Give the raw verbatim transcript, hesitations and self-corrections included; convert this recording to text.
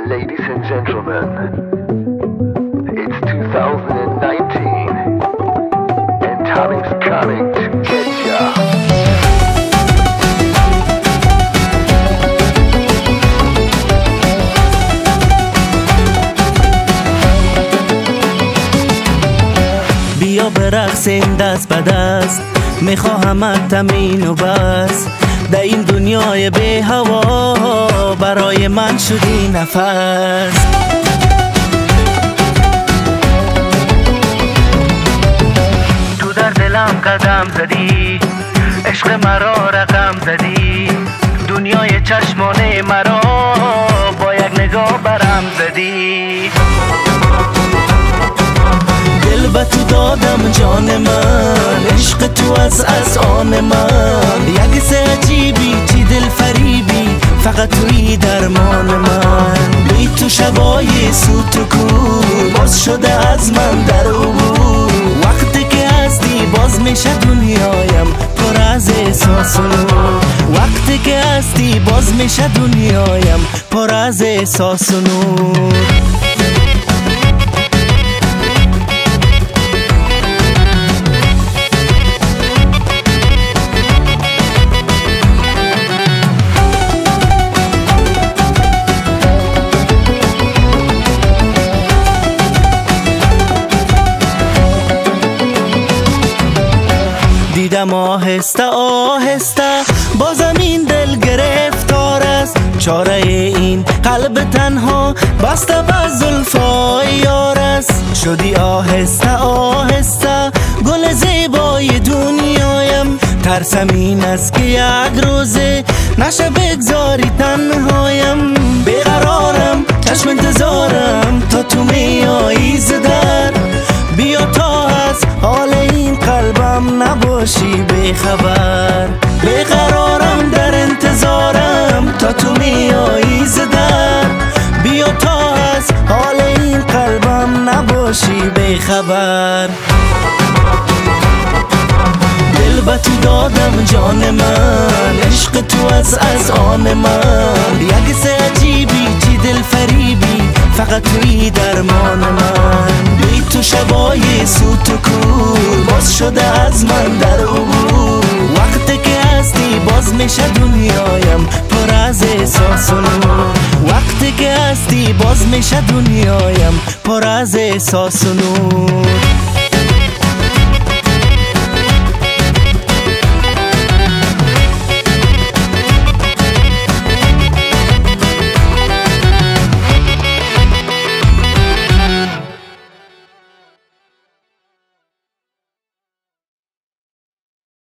Ladies and gentlemen, it's two thousand nineteen, and time's coming to get ya. بیا برقصیم دست به دست، میخواهم تمین و بس. در این دنیای بی هوا برای من شدی نفس. تو در دلم قدم زدی، عشق مرا رقم زدی. دنیای چشمانه مرا با یک نگاه برم زدی. دل به تو دادم جان من، عشق تو از از آن من. یک حس عجیبی چی دل فریبی، فقط توی درمان من. بی تو شبای سوت و کور باز شده از من در عبور. وقتی که هستی باز میشه دنیایم پر از احساس و نور. وقتی که هستی باز میشه دنیایم پر از احساس و نور. دیدم آهسته آهسته بازم این دل گرفتار است. چاره این قلب تنها بسته به زلفای یار است. شدی آهسته آهسته گل زیبای دنیایم. ترسم این است که یک روزه نشه بگذاری تنهایم. بیقرارم چشم انتظارم تا تو میایی زدر. بیا تا از حال این قلبم نباشی بیخبر. بیقرارم در انتظارم تا تو میایی زدر. بیا تا از حال این قلبم نباشی بیخبر. دل به تو دادم جان من، عشق تو از از آن من. یک حس عجیبی چی دل فریبی، فقط توی درمان من. بی تو شبای سوت و کور باز شده از من در عبور. وقتی که هستی باز میشه دنیایم پر از احساس و نور. وقتی که هستی باز میشه دنیایم پر از احساس و نور.